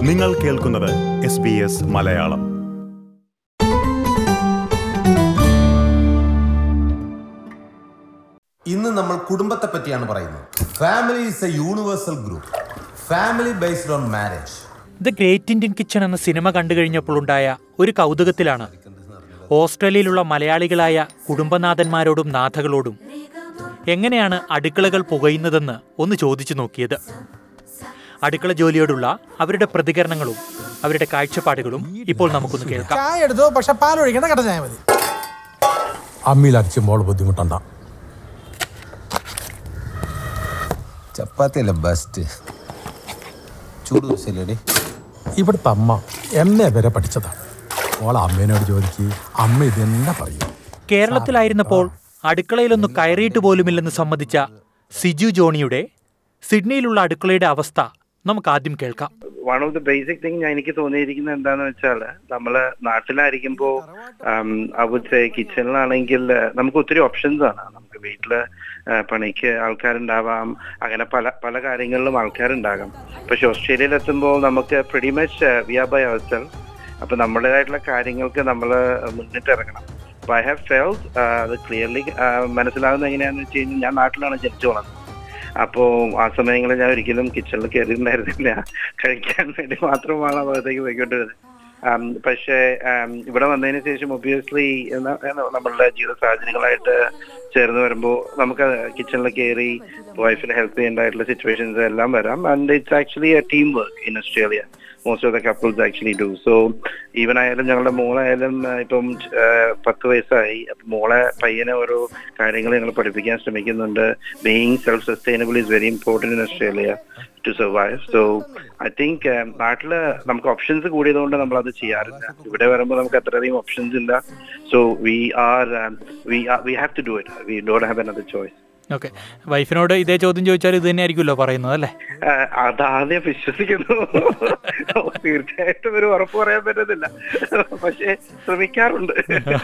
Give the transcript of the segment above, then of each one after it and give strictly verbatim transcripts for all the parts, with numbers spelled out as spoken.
നിങ്ങൾ കേൾക്കുന്നത് S B S Malayalam. ഇന്ന് നമ്മൾ കുടുംബത്തെ പറ്റിയാണ് പറയുന്നത്. Family is a universal group. Family based on marriage. The great Indian kitchen എന്ന സിനിമ കണ്ടു കഴിഞ്ഞപ്പോൾ ഉണ്ടായ ഒരു കൗതുകത്തിലാണ് ഓസ്ട്രേലിയയിലുള്ള മലയാളികളായ കുടുംബനാഥന്മാരോടും നാഥകളോടും എങ്ങനെയാണ് അടുക്കളകൾ പുകയുന്നതെന്ന് ഒന്ന് ചോദിച്ചു നോക്കിയത്. അടുക്കള ജോലിയോടുള്ള അവരുടെ പ്രതികരണങ്ങളും അവരുടെ കാഴ്ചപ്പാടുകളും ഇപ്പോൾ നമുക്കൊന്ന് കേൾക്കാം. ചായ എടുത്തോ, പക്ഷെ പാലൊഴിക്കണ കട്ട ചായ മതി. അമ്മിയിൽ അരച്ചുമ്പോൾ ബുദ്ധിമുട്ടുണ്ടോ? ചപ്പാത്തി അല്ല ബെസ്റ്റ്. ചൂട് ദോശയില്ലേ? ഇവിടുത്തെ അമ്മ എന്നെ വരെ പഠിച്ചതാണ്. ഓളെ അമ്മേനോട് ചോദിക്ക്, അമ്മ ഇതെന്നെ പറയും. കേരളത്തിലായിരുന്നപ്പോൾ അടുക്കളയിലൊന്ന് കയറിയിട്ട് പോലുമില്ലെന്ന് സമ്മതിച്ച സിജു ജോണിയുടെ സിഡ്നിയിലുള്ള അടുക്കളയുടെ അവസ്ഥ നമുക്ക് ആദ്യം കേൾക്കാം. One of the basic thing എനിക്ക് തോന്നിയിരിക്കുന്നത് എന്താന്ന് വെച്ചാൽ, നമ്മള് നാട്ടിലായിരിക്കുമ്പോ ഐ വുഡ് സേ കിച്ചണിലാണെങ്കിൽ നമുക്ക് ഒത്തിരി ഓപ്ഷൻസ് ആണ്. നമുക്ക് വീട്ടില് പണിക്ക് ആൾക്കാരുണ്ടാവാം, അങ്ങനെ പല പല കാര്യങ്ങളിലും ആൾക്കാരുണ്ടാകാം. പക്ഷെ ഓസ്ട്രേലിയയിൽ എത്തുമ്പോൾ നമുക്ക് pretty much we are by ourselves. അപ്പൊ നമ്മുടേതായിട്ടുള്ള കാര്യങ്ങൾക്ക് നമ്മൾ മുന്നിട്ടിറങ്ങണം. അപ്പൊ ഐ ഹാവ് ഫെൽറ്റ് അത് ക്ലിയർലി മനസ്സിലാകുന്നത് എങ്ങനെയാണെന്ന് വെച്ച് കഴിഞ്ഞാൽ, ഞാൻ നാട്ടിലാണ് ജനിച്ചു വളർന്നത്. അപ്പോൾ ആ സമയങ്ങളിൽ ഞാൻ ഒരിക്കലും കിച്ചണിൽ കയറിയിട്ടുണ്ടായിരുന്നില്ല. കഴിക്കാൻ വേണ്ടി മാത്രമാണ് അകത്തേക്ക് പോയിക്കൊണ്ടിരുന്നത്. പക്ഷേ ഇവിടെ വന്നതിന് ശേഷം ഒബ്വിയസ്ലി നമ്മളുടെ ജീവിത സാഹചര്യങ്ങളായിട്ട് ചേർന്ന് വരുമ്പോൾ നമുക്ക് കിച്ചണിൽ കയറി വൈഫിനെ ഹെൽപ്പ് ചെയ്യേണ്ടതായിട്ടുള്ള സിറ്റുവേഷൻസ് എല്ലാം വരാം. And it's actually a team work in Australia. Most of the couples actually do. So even ആയാലും ഞങ്ങളുടെ മോളായാലും ഇപ്പം പത്ത് വയസ്സായി. അപ്പം മോളെ പയ്യനെ ഓരോ കാര്യങ്ങൾ ഞങ്ങൾ പഠിപ്പിക്കാൻ ശ്രമിക്കുന്നുണ്ട്. Being self sustainable is very important in Australia to survive. So I think നാട്ടില് നമുക്ക് ഓപ്ഷൻസ് കൂടിയതുകൊണ്ട് നമ്മൾ അത് ചെയ്യാറില്ല. ഇവിടെ വരുമ്പോൾ നമുക്ക് അത്രയധികം ഓപ്ഷൻസ് ഇല്ല. So we are we we have to do it. We don't have another choice. Okay, വൈഫിനോട് ഇതേ ചോദ്യം ചോദിച്ചാൽ ഇത് തന്നെ ആയിരിക്കുമല്ലോ പറയുന്നത് അല്ലേ? അതാദ്യം വിശ്വസിക്കുന്നു. തീർച്ചയായിട്ടും ഒരു ഉറപ്പ് പറയാൻ പറ്റത്തില്ല, പക്ഷേ ശ്രമിക്കാറുണ്ട്.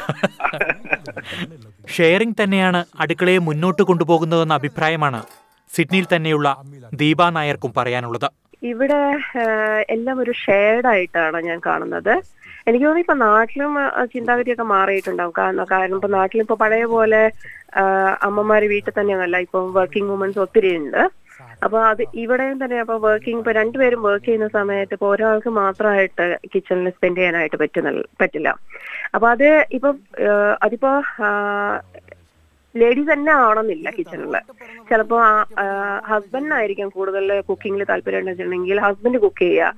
ഷെയറിംഗ് തന്നെയാണ് അടുക്കളയെ മുന്നോട്ട് കൊണ്ടുപോകുന്നതെന്ന അഭിപ്രായമാണ് സിഡ്നിയിൽ തന്നെയുള്ള ദീപ നായർക്കും പറയാനുള്ളത്. ഇവിടെ എല്ലാം ഒരു ഷെയർഡ് ആയിട്ടാണ് ഞാൻ കാണുന്നത്. എനിക്ക് തോന്നുന്നു ഇപ്പൊ നാട്ടിലും ചിന്താഗതിയൊക്കെ മാറിയിട്ടുണ്ടാവും. കാരണം കാരണം ഇപ്പൊ നാട്ടിലും ഇപ്പൊ പഴയ പോലെ അമ്മമാര് വീട്ടിൽ തന്നെയൊന്നല്ല, ഇപ്പം വർക്കിംഗ് വുമൻസ് ഒത്തിരി ഉണ്ട്. അപ്പൊ അത് ഇവിടെയും തന്നെ അപ്പൊ വർക്കിംഗ് ഇപ്പൊ രണ്ടുപേരും വർക്ക് ചെയ്യുന്ന സമയത്ത് ഇപ്പൊ ഒരാൾക്ക് മാത്രമായിട്ട് കിച്ചണിൽ സ്പെൻഡ് ചെയ്യാനായിട്ട് പറ്റുന്ന പറ്റില്ല. അപ്പൊ അത് ഇപ്പൊ അതിപ്പോ ലേഡീസ് തന്നെ ആവണമെന്നില്ല കിച്ചണില്. ചിലപ്പോ ഹസ്ബൻഡിനായിരിക്കും കൂടുതൽ കുക്കിങ്ങിൽ താല്പര്യം ഉണ്ടെന്നുണ്ടെങ്കിൽ ഹസ്ബൻഡ് കുക്ക് ചെയ്യുക,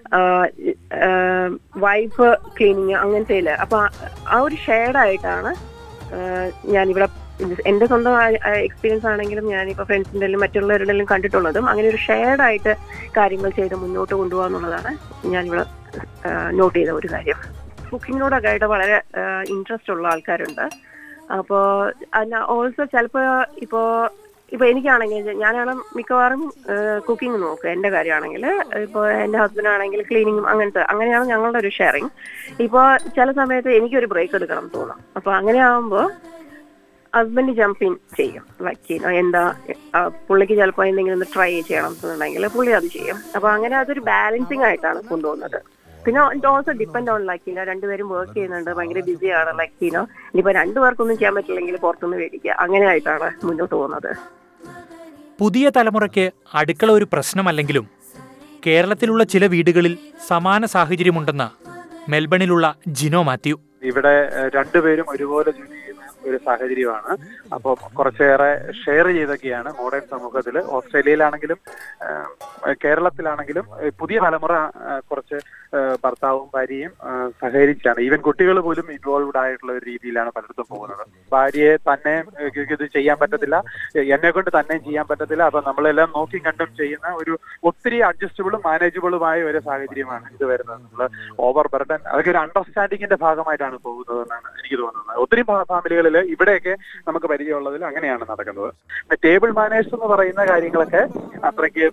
വൈഫ് ക്ലീനിങ് അങ്ങനത്തെ. അപ്പൊ ആ ഒരു ഷെയർഡായിട്ടാണ് ഞാനിവിടെ എന്റെ സ്വന്തം എക്സ്പീരിയൻസ് ആണെങ്കിലും ഞാനിപ്പോ ഫ്രണ്ട്സിന്റെ മറ്റുള്ളവരുടെയും കണ്ടിട്ടുള്ളതും അങ്ങനെ ഒരു ഷെയർഡ് ആയിട്ട് കാര്യങ്ങൾ ചെയ്ത് മുന്നോട്ട് കൊണ്ടുപോകാന്നുള്ളതാണ് ഞാനിവിടെ നോട്ട് ചെയ്ത ഒരു കാര്യം. കുക്കിങ്ങിനോടൊക്കെ ആയിട്ട് വളരെ ഇൻട്രസ്റ്റ് ഉള്ള ആൾക്കാരുണ്ട്. അപ്പോ ഓൾസോ ചിലപ്പോ ഇപ്പോ ഇപ്പൊ എനിക്കാണെങ്കിൽ ഞാനാണ് മിക്കവാറും കുക്കിംഗ് നോക്കുക. എന്റെ കാര്യമാണെങ്കിൽ ഇപ്പൊ എന്റെ ഹസ്ബൻഡ് ആണെങ്കിൽ ക്ലീനിങ്ങും അങ്ങനത്തെ അങ്ങനെയാണ് ഞങ്ങളുടെ ഒരു ഷെയറിങ്. ഇപ്പൊ ചില സമയത്ത് എനിക്കൊരു ബ്രേക്ക് എടുക്കണം തോന്നാം. അപ്പൊ അങ്ങനെ ആവുമ്പോ ഹസ്ബൻഡ് ജമ്പ് ഇൻ ചെയ്യും. ലൈക്ക് എന്താ പുള്ളിക്ക് ചിലപ്പോൾ എന്തെങ്കിലും ഒന്ന് ട്രൈ ചെയ്യണം എന്നുണ്ടെങ്കിൽ പുള്ളി അത് ചെയ്യും. അപ്പൊ അങ്ങനെ അതൊരു ബാലൻസിങ് ആയിട്ടാണ് കൊണ്ടുപോകുന്നത്. പിന്നെ ഇറ്റ് ഓൾസോ ഡിപ്പെൻഡ് ഓൺ ലൈക്കിനോ രണ്ടുപേരും വർക്ക് ചെയ്യുന്നുണ്ട്, ഭയങ്കര ബിസിയാണ്. ലൈക്കിനോ ഇനിയിപ്പോ രണ്ടു പേർക്കൊന്നും ചെയ്യാൻ പറ്റില്ലെങ്കിൽ പുറത്തുനിന്ന് മേടിക്കുക, അങ്ങനെ ആയിട്ടാണ് മുന്നോട്ട് പോകുന്നത്. പുതിയ തലമുറയ്ക്ക് അടുക്കള ഒരു പ്രശ്നമല്ലെങ്കിലും കേരളത്തിലുള്ള ചില വീടുകളിൽ സമാന സാഹചര്യമുണ്ടെന്ന് മെൽബണിലുള്ള ജിനോ മാത്യു. ഇവിടെ രണ്ടുപേരും ഒരുപോലെ ജോലി ചെയ്യുന്ന ഒരു സാഹചര്യമാണ്. അപ്പോൾ കുറച്ചേറെ ഷെയർ ചെയ്തൊക്കെയാണ് മോഡേൺ സമൂഹത്തിൽ. ഓസ്ട്രേലിയയിലാണെങ്കിലും കേരളത്തിലാണെങ്കിലും പുതിയ തലമുറ കുറച്ച് ഭർത്താവും ഭാര്യയും സഹകരിച്ചാണ്. ഈവൻ കുട്ടികൾ പോലും ഇൻവോൾവ്ഡ് ആയിട്ടുള്ള ഒരു രീതിയിലാണ് പലയിടത്തും പോകുന്നത്. ഭാര്യയെ തന്നെ ഇത് ചെയ്യാൻ പറ്റത്തില്ല, എന്നെ കൊണ്ട് തന്നെ ചെയ്യാൻ പറ്റത്തില്ല. അപ്പൊ നമ്മളെല്ലാം നോക്കി കണ്ടും ചെയ്യുന്ന ഒരു ഒത്തിരി അഡ്ജസ്റ്റബിളും മാനേജബിളുമായ ഒരു സാഹചര്യമാണ് ഇത് വരുന്നത്. നമ്മൾ ഓവർ ബർഡൻ അതൊക്കെ ഒരു അണ്ടർസ്റ്റാൻഡിങ്ങിന്റെ ഭാഗമായിട്ടാണ് പോകുന്നതെന്നാണ് എനിക്ക് തോന്നുന്നത്. ഒത്തിരി ഫാമിലികളിൽ അല്ലെങ്കിൽ ഇവിടെയൊക്കെ നമുക്ക് പരിചയമുള്ളതിൽ അങ്ങനെയാണ് നടക്കുന്നത്. ടേബിൾ മാനേഴ്സ് എന്ന് പറയുന്ന കാര്യങ്ങളൊക്കെ അത്രയ്ക്ക്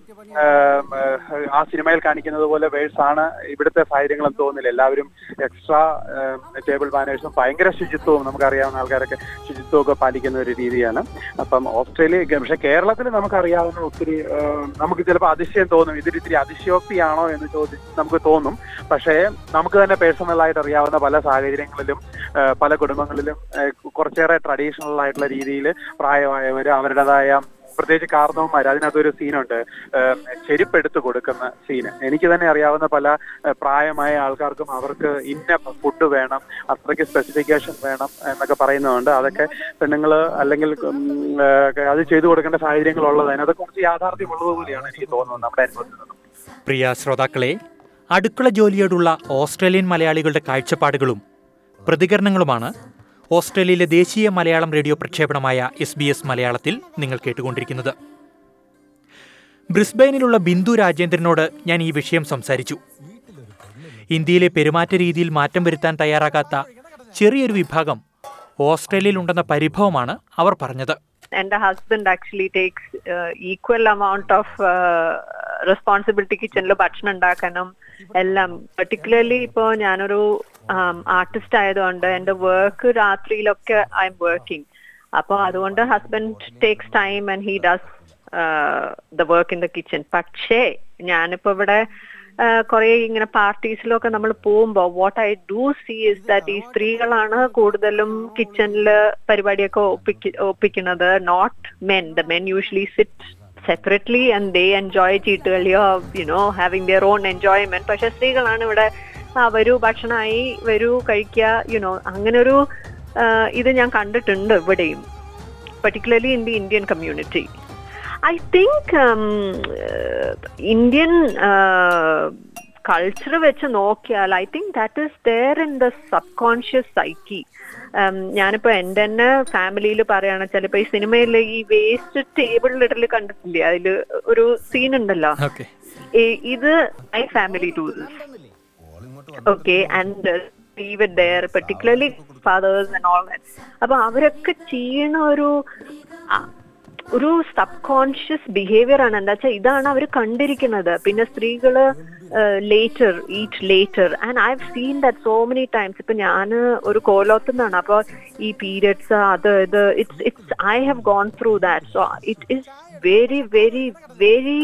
ആ സിനിമയിൽ കാണിക്കുന്നത് പോലെ വേഴ്സ് ആണ് ഇവിടുത്തെ സാഹചര്യങ്ങളെന്ന് തോന്നുന്നില്ല. എല്ലാവരും എക്സ്ട്രാ ടേബിൾ മാനേഴ്സും ഭയങ്കര ശുചിത്വവും, നമുക്കറിയാവുന്ന ആൾക്കാരൊക്കെ ശുചിത്വം ഒക്കെ പാലിക്കുന്ന ഒരു രീതിയാണ്. അപ്പം ഓസ്ട്രേലിയ, പക്ഷെ കേരളത്തിൽ നമുക്കറിയാവുന്ന ഒത്തിരി നമുക്ക് ചിലപ്പോൾ അതിശയം തോന്നും, ഇതിൽ ഇത്തിരി അതിശയോക്തിയാണോ എന്ന് ചോദി നമുക്ക് തോന്നും. പക്ഷേ നമുക്ക് തന്നെ പേഴ്സണലായിട്ട് അറിയാവുന്ന പല സാഹചര്യങ്ങളിലും പല കുടുംബങ്ങളിലും കുറച്ചേറെ ട്രഡീഷണൽ ആയിട്ടുള്ള രീതിയിൽ പ്രായമായവർ അവരുടേതായ, പ്രത്യേകിച്ച് കാർന്നവന്മാർ, അതിനകത്തൊരു സീനുണ്ട്, ചെരുപ്പെടുത്ത് കൊടുക്കുന്ന സീന്. എനിക്ക് തന്നെ അറിയാവുന്ന പല പ്രായമായ ആൾക്കാർക്കും അവർക്ക് ഇന്ന ഫുഡ് വേണം, അത്രയ്ക്ക് സ്പെസിഫിക്കേഷൻ വേണം എന്നൊക്കെ പറയുന്നതുകൊണ്ട് അതൊക്കെ പെണ്ണുങ്ങൾ അല്ലെങ്കിൽ അത് ചെയ്തു കൊടുക്കേണ്ട സാഹചര്യങ്ങളുള്ളത്. അതിനകത്ത് കുറച്ച് യാഥാർത്ഥ്യമുള്ളതുപോലെയാണ് എനിക്ക് തോന്നുന്നത് നമ്മുടെ അനുഭവത്തിൽ നിന്നും. പ്രിയ ശ്രോതാക്കളെ, അടുക്കള ജോലിയോടുള്ള ഓസ്ട്രേലിയൻ മലയാളികളുടെ കാഴ്ചപ്പാടുകളും പ്രതികരണങ്ങളുമാണ് ഓസ്ട്രേലിയയിലെ ദേശീയ മലയാളം റേഡിയോ പ്രക്ഷേപണമായ എസ് ബി എസ് മലയാളത്തിൽ നിങ്ങൾ കേട്ടുകൊണ്ടിരിക്കുന്നത്. ബ്രിസ്ബെയിനിലുള്ള ബിന്ദു രാജേന്ദ്രനോട് ഞാൻ ഈ വിഷയം സംസാരിച്ചു. ഇന്ത്യയിലെ പെരുമാറ്റ രീതിയിൽ മാറ്റം വരുത്താൻ തയ്യാറാകാത്ത ചെറിയൊരു വിഭാഗം ഓസ്ട്രേലിയയിലുണ്ടെന്ന പരിഭവമാണ് അവർ പറഞ്ഞത്. എന്റെ husband actually takes equal amount of responsibility കിച്ചണിൽ ഭക്ഷണം ഉണ്ടാക്കാനും എല്ലാം. പെർട്ടിക്കുലർലി ഇപ്പോൾ ഞാനൊരു ആർട്ടിസ്റ്റ് ആയതുകൊണ്ട് എന്റെ വർക്ക് രാത്രിയിലൊക്കെ ഐ എം വർക്കിംഗ്. അപ്പോൾ അതുകൊണ്ട് husband takes time and he does the work in the kitchen. പക്ഷേ ഞാനിപ്പോ ഇവിടെ കുറെ ഇങ്ങനെ പാർട്ടീസിലൊക്കെ നമ്മൾ പോകുമ്പോൾ what I do see is that ഈ സ്ത്രീകളാണ് കൂടുതലും കിച്ചണില് പരിപാടിയൊക്കെ ഒപ്പിക്ക ഒപ്പിക്കുന്നത് not men. The men usually sit separately and they enjoy ചീട്ടുകളിയോ you know having their own enjoyment. പക്ഷെ സ്ത്രീകളാണ് ഇവിടെ ആ വരൂ ഭക്ഷണമായി വരൂ കഴിക്കുക യുനോ അങ്ങനെ ഒരു ഇത് ഞാൻ കണ്ടിട്ടുണ്ട് ഇവിടെയും, particularly in the Indian community. I think um, uh, Indian uh, culture വെച്ച് നോക്കിയാൽ I think that is there in the subconscious psyche. ഞാനിപ്പോ എൻ്റെ തന്നെ ഫാമിലിയിൽ പറയുകയാണെന്ന് വെച്ചാൽ ഇപ്പൊ ഈ സിനിമയിൽ ഈ വേസ്റ്റ് ടേബിളിൽ ഇടൽ കണ്ടിട്ടില്ലേ, അതിൽ ഒരു സീൻ ഉണ്ടല്ലോ, ഇത് my family do this. Okay, and leave it there, particularly fathers and all that. അപ്പൊ അവരൊക്കെ ചെയ്യണ ഒരു ഒരു സബ് കോൺഷ്യസ് ബിഹേവിയർ ആണ്. എന്താ വെച്ചാൽ ഇതാണ് അവർ കണ്ടിരിക്കുന്നത്. പിന്നെ സ്ത്രീകള് later eat later and I have seen that so many times. ഇപ്പൊ ഞാൻ ഒരു കോലോത്തുനിന്നാണ്, അപ്പൊ ഈ പീരിയഡ്സ് അത് ഇത് it's it's I have gone through that. So it is very very very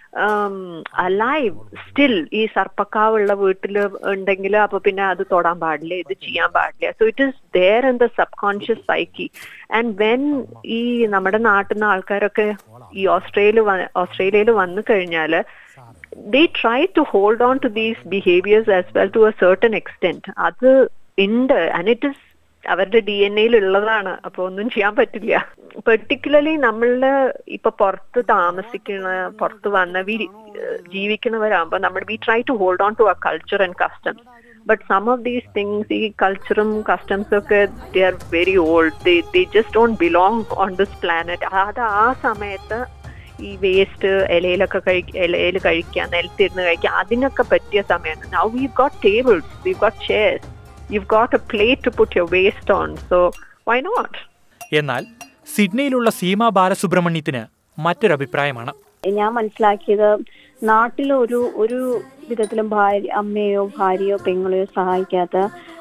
alive still. ഈ സർപ്പക്കാവുള്ള വീട്ടില് ഉണ്ടെങ്കിൽ അപ്പൊ പിന്നെ അത് തൊടാൻ പാടില്ല, ഇത് ചെയ്യാൻ പാടില്ല. So it is there in the subconscious psyche. And when ഈ നമ്മുടെ നാട്ടിൽ നിന്ന് ആൾക്കാരൊക്കെ ഈ ഓസ്ട്രേലിയ ഓസ്ട്രേലിയയിൽ വന്നു കഴിഞ്ഞാല് they try to hold on to these behaviors as well to a certain extent. അത് ഉണ്ട്, and it is അവരുടെ ഡി എൻ എയിൽ ഉള്ളതാണ്. അപ്പൊ ഒന്നും ചെയ്യാൻ പറ്റില്ല. പെർട്ടിക്കുലർലി നമ്മളുടെ ഇപ്പൊ പുറത്ത് താമസിക്കുന്ന പുറത്ത് വന്ന വി ജീവിക്കുന്നവരാകുമ്പോ നമ്മൾ we try to hold on to our culture and customs. But some of these things, ഈ കൾച്ചറും കസ്റ്റംസും ഒക്കെ they are very old. They they just don't belong on this planet. അത് ആ സമയത്ത് ഈ വേസ്റ്റ് ഇലയിലൊക്കെ കഴിക്ക ഇലയിൽ കഴിക്കുക, നിലത്തിരുന്ന് കഴിക്കുക, അതിനൊക്കെ പറ്റിയ സമയമാണ്. Now we've got tables, we've got chairs, you've got a plate to put your waste on, so why not? എന്നാൽ സിഡ്നിയിലുള്ള സീമ ബാലസുബ്രഹ്മണ്യത്തിന് മറ്റൊരു അഭിപ്രായമാണ്. ഞാൻ മനസ്സിലാക്കിയത് നാട്ടിൽ ഒരു ഒരു വിധത്തിലും ഭാര്യ അമ്മയോ ഭാര്യയോ പെങ്ങളെയോ സഹായിക്കാത്ത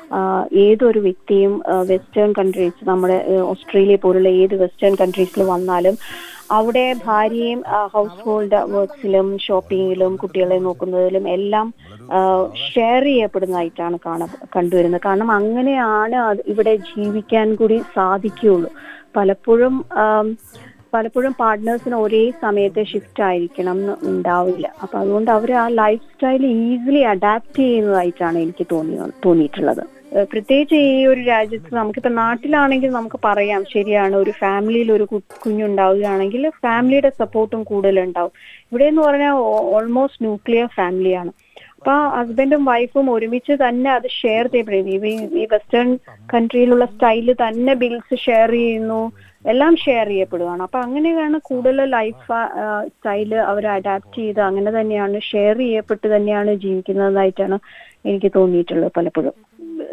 ഏതൊരു വ്യക്തിയും വെസ്റ്റേൺ കൺട്രീസ്, നമ്മുടെ ഓസ്ട്രേലിയ പോലുള്ള ഏത് വെസ്റ്റേൺ കൺട്രീസിൽ വന്നാലും അവിടെ ഭാര്യയും ഹൗസ് ഹോൾഡ് വർക്ക്സിലും ഷോപ്പിങ്ങിലും കുട്ടികളെ നോക്കുന്നതിലും എല്ലാം ഷെയർ ചെയ്യപ്പെടുന്നതായിട്ടാണ് കാണ കണ്ടുവരുന്നത്. കാരണം അങ്ങനെയാണ് ഇവിടെ ജീവിക്കാൻ കൂടി സാധിക്കുകയുള്ളൂ. പലപ്പോഴും പലപ്പോഴും പാർട്ട്നേഴ്സിന് ഒരേ സമയത്ത് ഷിഫ്റ്റ് ആയിരിക്കണം എന്ന് ഉണ്ടാവില്ല. അപ്പൊ അതുകൊണ്ട് അവർ ആ ലൈഫ് സ്റ്റൈൽ ഈസിലി അഡാപ്റ്റ് ചെയ്യുന്നതായിട്ടാണ് എനിക്ക് തോന്നി തോന്നിയിട്ടുള്ളത്. പ്രത്യേകിച്ച് ഈ ഒരു രാജ്യത്ത് നമുക്കിപ്പോ നാട്ടിലാണെങ്കിൽ നമുക്ക് പറയാം, ശരിയാണ്, ഒരു ഫാമിലിയിൽ ഒരു കുഞ്ഞുണ്ടാവുകയാണെങ്കിൽ ഫാമിലിയുടെ സപ്പോർട്ടും കൂടുതലുണ്ടാവും. ഇവിടെ എന്ന് പറഞ്ഞാൽ ഓൾമോസ്റ്റ് ന്യൂക്ലിയർ ഫാമിലിയാണ്. അപ്പൊ ഹസ്ബൻഡും വൈഫും ഒരുമിച്ച് തന്നെ അത് ഷെയർ ചെയ്യപ്പെടുന്നു. ഈ വെസ്റ്റേൺ കൺട്രിയിലുള്ള സ്റ്റൈല് തന്നെ ബിൽസ് ഷെയർ ചെയ്യുന്നു, എല്ലാം ഷെയർ ചെയ്യപ്പെടുകയാണ്. അപ്പൊ അങ്ങനെയാണ് കൂടുതൽ ലൈഫ് സ്റ്റൈല് അവർ അഡാപ്റ്റ് ചെയ്ത് അങ്ങനെ തന്നെയാണ് ഷെയർ ചെയ്യപ്പെട്ട് തന്നെയാണ് ജീവിക്കുന്നതായിട്ടാണ് എനിക്ക് തോന്നിയിട്ടുള്ളത് പലപ്പോഴും.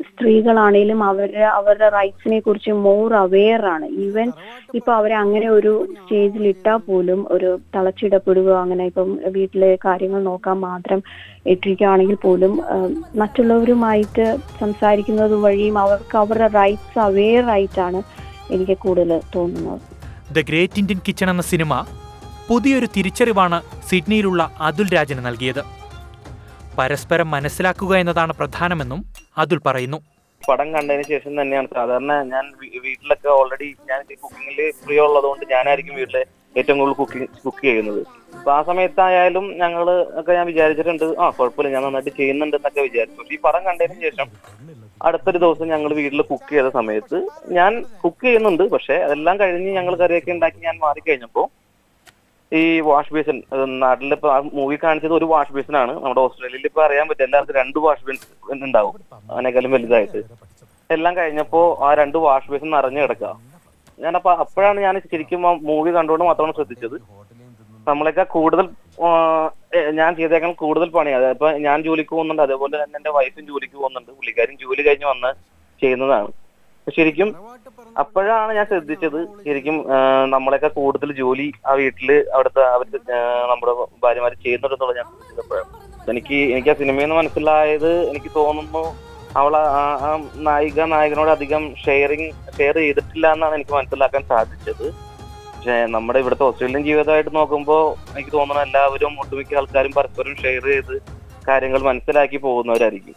സ്ത്രീകളാണേലും അവരുടെ അവരുടെ റൈറ്റ്സിനെ കുറിച്ച് മോർ അവെയർ ആണ്. ഈവൻ ഇപ്പൊ അവരെ അങ്ങനെ ഒരു സ്റ്റേജിൽ ഇട്ടാൽ പോലും ഒരു തളച്ചിടപ്പെടുകയോ അങ്ങനെ ഇപ്പം വീട്ടിലെ കാര്യങ്ങൾ നോക്കാൻ മാത്രം ഇട്ടിരിക്കുകയാണെങ്കിൽ പോലും മറ്റുള്ളവരുമായിട്ട് സംസാരിക്കുന്നത് വഴിയും അവർക്ക് അവരുടെ റൈറ്റ്സ് അവെയർ ആയിട്ടാണ് എനിക്ക് കൂടുതൽ തോന്നുന്നത്. ദ ഗ്രേറ്റ് ഇന്ത്യൻ കിച്ചൺ എന്ന സിനിമ പുതിയൊരു തിരിച്ചറിവാണ് സിഡ്നിയിലുള്ള അതുൽ രാജന് നൽകിയത്. പരസ്പരം മനസ്സിലാക്കുക എന്നതാണ് പ്രധാനമെന്നും അതുൽ പറയുന്നു. പടം കണ്ടതിന് ശേഷം തന്നെയാണ് സാധാരണ ഞാൻ വീട്ടിലൊക്കെ ഓൾറെഡി ഞാൻ കുക്കിങ്ങിൽ ഫ്രീ ഉള്ളതുകൊണ്ട് ഞാനായിരിക്കും വീട്ടിലെ ഏറ്റവും കൂടുതൽ കുക്കിംഗ് കുക്ക് ചെയ്യുന്നത്. അപ്പൊ ആ സമയത്തായാലും ഞങ്ങൾ ഒക്കെ ഞാൻ വിചാരിച്ചിട്ടുണ്ട് ആ കുഴപ്പമില്ല ഞാൻ നന്നായിട്ട് ചെയ്യുന്നുണ്ട് എന്നൊക്കെ വിചാരിച്ചു. പക്ഷെ ഈ പടം കണ്ടതിന് ശേഷം അടുത്തൊരു ദിവസം ഞങ്ങൾ വീട്ടിൽ കുക്ക് ചെയ്ത സമയത്ത് ഞാൻ കുക്ക് ചെയ്യുന്നുണ്ട്, പക്ഷെ അതെല്ലാം കഴിഞ്ഞ് ഞങ്ങൾ കറിയൊക്കെ ഉണ്ടാക്കി ഞാൻ മാറിക്കഴിഞ്ഞപ്പോൾ ഈ വാഷ് ബേസിൻ നാട്ടിലിപ്പോ ആ മൂവി കാണിച്ചത് ഒരു വാഷ് ബേസിനാണ്. നമ്മുടെ ഓസ്ട്രേലിയയിൽ ഇപ്പൊ അറിയാൻ പറ്റും എല്ലാവർക്കും രണ്ട് വാഷ് ബേസിൻ ഉണ്ടാവും അതിനേക്കാളും വലുതായിട്ട്. എല്ലാം കഴിഞ്ഞപ്പോ ആ രണ്ട് വാഷ് ബേസിൻ നിറഞ്ഞു കിടക്കുക. ഞാനപ്പോ അപ്പോഴാണ് ഞാൻ ശരിക്കും ആ മൂവി കണ്ടുകൊണ്ട് മാത്രമാണ് ശ്രദ്ധിച്ചത് നമ്മളെക്കാൾ കൂടുതൽ ഞാൻ ചെയ്തേക്കാൾ കൂടുതൽ പണിയാണ്. ഇപ്പൊ ഞാൻ ജോലിക്ക് പോകുന്നുണ്ട്, അതേപോലെ തന്നെ എന്റെ വൈഫും ജോലിക്ക് പോകുന്നുണ്ട്, പുള്ളിക്കാരും ജോലി കഴിഞ്ഞ് വന്ന് ചെയ്യുന്നതാണ്. ശരിക്കും അപ്പോഴാണ് ഞാൻ ശ്രദ്ധിച്ചത് ശരിക്കും നമ്മളെക്കാൾ കൂടുതൽ ജോലി ആ വീട്ടില് അവിടുത്തെ അവർക്ക് നമ്മുടെ ഭാര്യമാര് ചെയ്യുന്നുണ്ടെന്നുള്ള ഞാൻ ശ്രദ്ധിച്ചപ്പോഴാണ് എനിക്ക് എനിക്ക് ആ സിനിമയിൽ നിന്ന് മനസ്സിലായത്. എനിക്ക് തോന്നുന്നു അവൾ ആ നായിക നായകനോട് അധികം ഷെയറിങ് ഷെയർ ചെയ്തിട്ടില്ല എന്നാണ് എനിക്ക് മനസ്സിലാക്കാൻ സാധിച്ചത്. പക്ഷെ നമ്മുടെ ഇവിടുത്തെ ഓസ്ട്രേലിയൻ ജീവിതമായിട്ട് നോക്കുമ്പോൾ എനിക്ക് തോന്നുന്നു എല്ലാവരും ഒട്ടുമിക്ക ആൾക്കാരും പരസ്പരം ഷെയർ ചെയ്ത് കാര്യങ്ങൾ മനസ്സിലാക്കി പോകുന്നവരായിരിക്കും.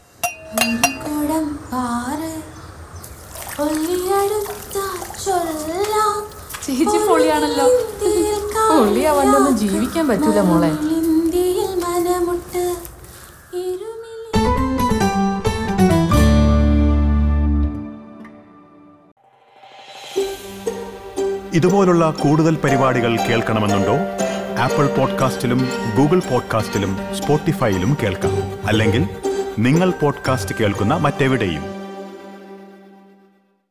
ചേച്ചി പൊളിയാണല്ലോ. പൊളിയാവാണ്ടൊന്നും ജീവിക്കാൻ പറ്റൂല മോളെ. ഇതുപോലുള്ള കൂടുതൽ പരിപാടികൾ കേൾക്കണമെന്നുണ്ടോ? ആപ്പിൾ പോഡ്കാസ്റ്റിലും ഗൂഗിൾ പോഡ്കാസ്റ്റിലും സ്പോട്ടിഫൈയിലും കേൾക്കാം. അല്ലെങ്കിൽ നിങ്ങൾ പോഡ്കാസ്റ്റ് കേൾക്കുന്ന മറ്റെവിടെയും.